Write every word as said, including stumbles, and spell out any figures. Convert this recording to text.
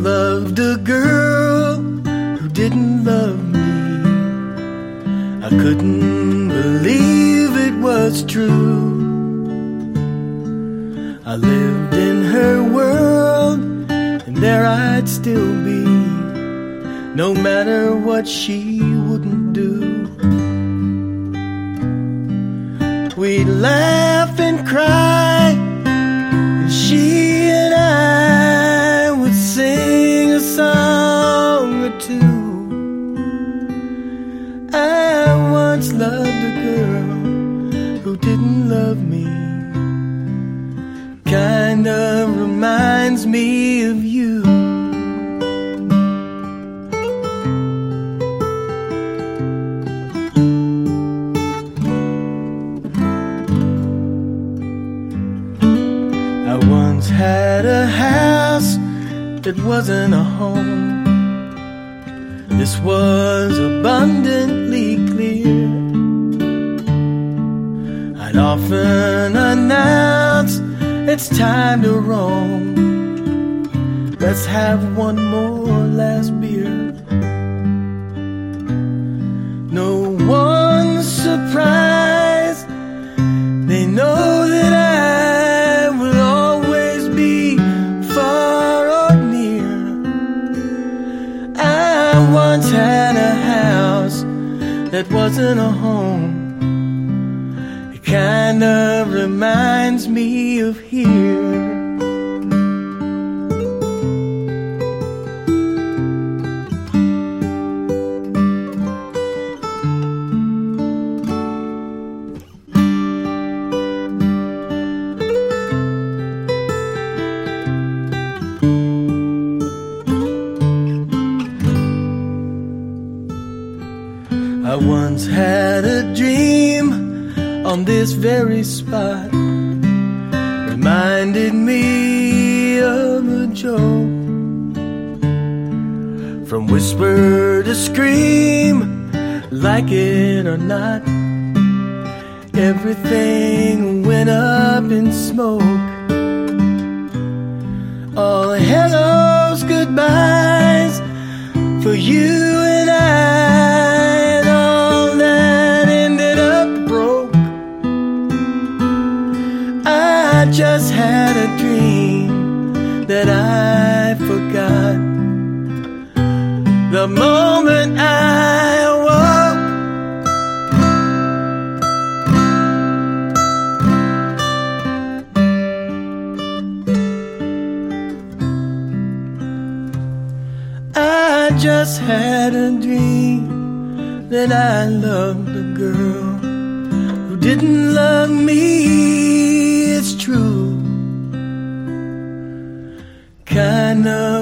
loved a girl who didn't love me. I couldn't believe it was true. I lived in her world, and there I'd still be, no matter what she wouldn't do. We'd laugh and cry, and she and I would sing a song or two. I once loved a girl who didn't love me. Kinda reminds me of you. I once had a house that wasn't a home. This was abundantly clear. I'd often announce, it's time to roam. Let's have one more last beer. No one's surprised. They know that I will always be far or near. I once had a house that wasn't a home. It kinda reminds me of here. I once had a dream on this very spot, reminded me of a joke. From whisper to scream, like it or not, everything went up in smoke. All hellos, goodbyes for you and I. I just had a dream that I forgot the moment I awoke. I just had a dream that I loved a girl who didn't love me. It's true, kinda